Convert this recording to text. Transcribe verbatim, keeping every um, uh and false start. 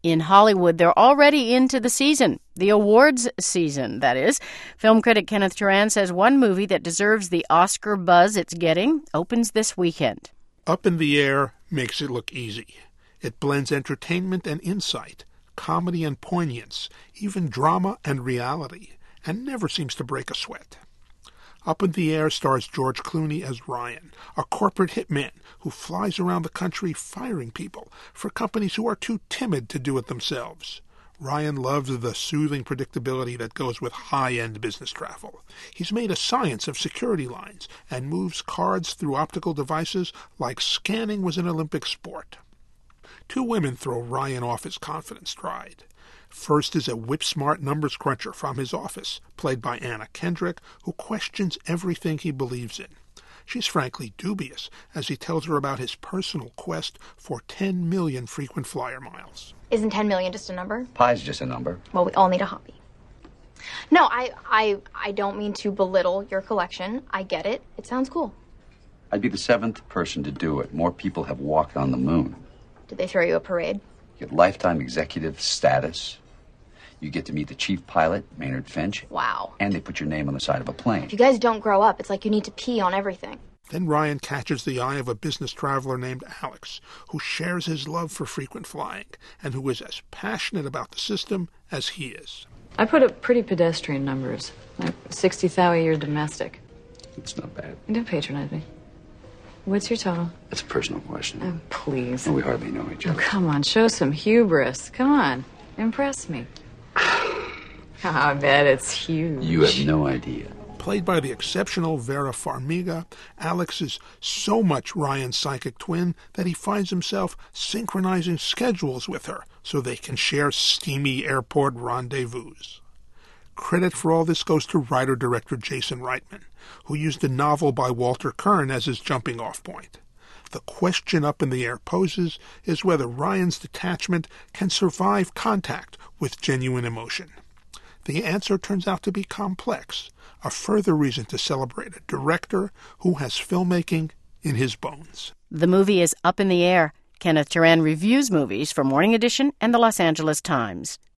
in Hollywood. They're already into the season, the awards season, that is. Film critic Kenneth Turan says one movie that deserves the Oscar buzz it's getting opens this weekend. Up in the Air makes it look easy. It blends entertainment and insight, comedy and poignance, even drama and reality, and never seems to break a sweat. Up in the Air stars George Clooney as Ryan, a corporate hitman who flies around the country firing people for companies who are too timid to do it themselves. Ryan loves the soothing predictability that goes with high-end business travel. He's made a science of security lines and moves cards through optical devices like scanning was an Olympic sport. Two women throw Ryan off his confident stride. First is a whip-smart numbers cruncher from his office, played by Anna Kendrick, who questions everything he believes in. She's frankly dubious as he tells her about his personal quest for ten million frequent flyer miles. Isn't ten million just a number? Pi's just a number. Well, we all need a hobby. No, I, I, I don't mean to belittle your collection. I get it. It sounds cool. I'd be the seventh person to do it. More people have walked on the moon. Did they throw you a parade? You get lifetime executive status. You get to meet the chief pilot, Maynard Finch. Wow. And they put your name on the side of a plane. If you guys don't grow up, it's like you need to pee on everything. Then Ryan catches the eye of a business traveler named Alex, who shares his love for frequent flying and who is as passionate about the system as he is. I put up pretty pedestrian numbers, like sixty thousand a year domestic. It's not bad. Don't patronize me. What's your total? That's a personal question. Oh, please. And we hardly know each other. Oh, come on, show some hubris. Come on, impress me. I bet it's huge. You have no idea. Played by the exceptional Vera Farmiga, Alex is so much Ryan's psychic twin that he finds himself synchronizing schedules with her so they can share steamy airport rendezvous. Credit for all this goes to writer-director Jason Reitman, who used a novel by Walter Kern as his jumping-off point. The question Up in the Air poses is whether Ryan's detachment can survive contact with genuine emotion. The answer turns out to be complex, a further reason to celebrate a director who has filmmaking in his bones. The movie is Up in the Air. Kenneth Turan reviews movies for Morning Edition and the Los Angeles Times.